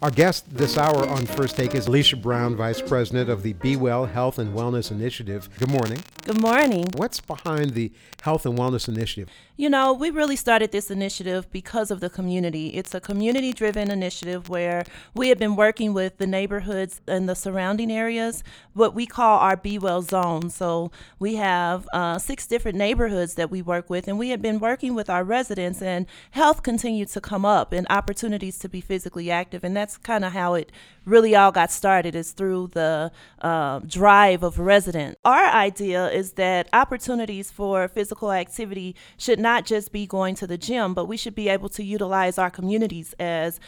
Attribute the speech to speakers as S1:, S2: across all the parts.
S1: Our guest this hour on First Take is Alicia Brown, Vice President of the Be Well Health and Wellness Initiative. Good morning.
S2: Good morning.
S1: What's behind the Health and Wellness Initiative?
S2: You know, we really started this initiative because of the community. It's a community-driven initiative where we have been working with the neighborhoods and the surrounding areas, what we call our Be Well zone. So we have 6 different neighborhoods that we work with, and we have been working with our residents, and health continued to come up and opportunities to be physically active. And that's kind of how it really all got started, is through the drive of residents. Our idea is that opportunities for physical activity should not just be going to the gym, but we should be able to utilize our communities as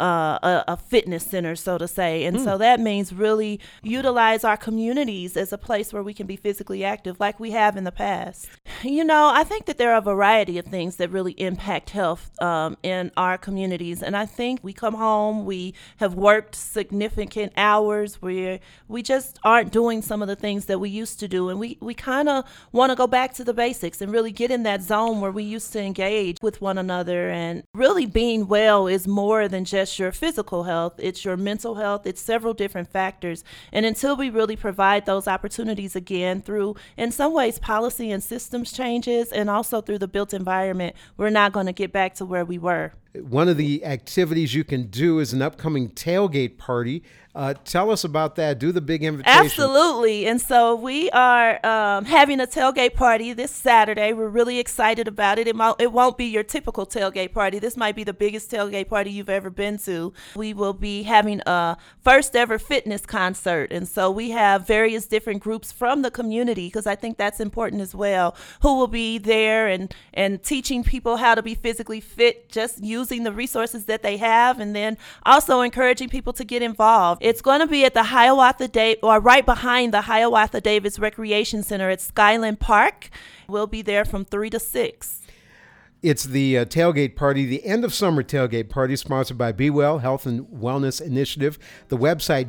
S2: a fitness center, so to say. And so that means really utilize our communities as a place where we can be physically active like we have in the past. You know, I think that there are a variety of things that really impact health in our communities. And I think we come home, we have worked significant hours where we just aren't doing some of the things that we used to do. And we kind of want to go back to the basics and really get in that zone where we used to engage with one another. And really being well is more than just your physical health. It's your mental health. It's several different factors. And until we really provide those opportunities again through, in some ways, policy and systems changes, and also through the built environment, we're not going to get back to where we were.
S1: One of the activities you can do is an upcoming tailgate party. Tell us about that. Do the big invitation.
S2: Absolutely. And so we are having a tailgate party this Saturday. We're really excited about it. It won't be your typical tailgate party. This might be the biggest tailgate party you've ever been to. We will be having a first ever fitness concert. And so we have various different groups from the community, because I think that's important as well, who will be there and teaching people how to be physically fit, just using the resources that they have, and then also encouraging people to get involved. It's going to be at the Hiawatha or right behind the Hiawatha Davis Recreation Center at Skyland Park. We'll be there from 3 to 6.
S1: It's the tailgate party, the end of summer tailgate party, sponsored by Be Well Health and Wellness Initiative. The website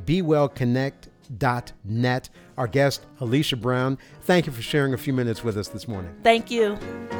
S1: bewellconnect.net. Our guest, Alicia Brown. Thank you for sharing a few minutes with us this morning.
S2: Thank you.